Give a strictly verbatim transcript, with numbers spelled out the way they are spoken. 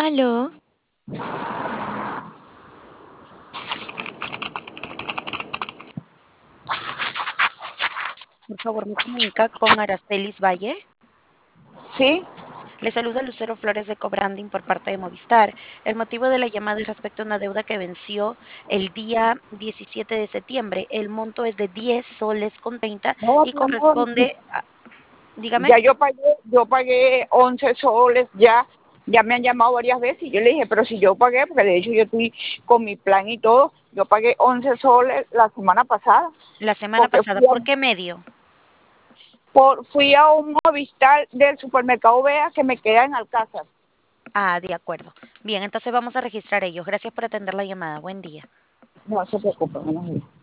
Aló, Por favor, me comunica con Aracelis Valle. sí, Le saluda Lucero Flores de Cobranding por parte de Movistar. El motivo de la llamada es respecto a una deuda que venció el día diecisiete de septiembre. El monto es de diez soles con treinta no, y mi amor, corresponde a... Dígame. ya yo pagué, yo pagué once soles, ya, ya me han llamado varias veces y yo le dije, pero si yo pagué, porque de hecho yo estoy con mi plan y todo, yo pagué once soles la semana pasada, La semana porque pasada, fui a, ¿por qué medio? por, fui a un Movistar del supermercado Vea que me queda en Alcázar. Ah, de acuerdo. Bien, entonces vamos a registrar ellos. Gracias por atender la llamada. Buen día. No se preocupe, buenos días.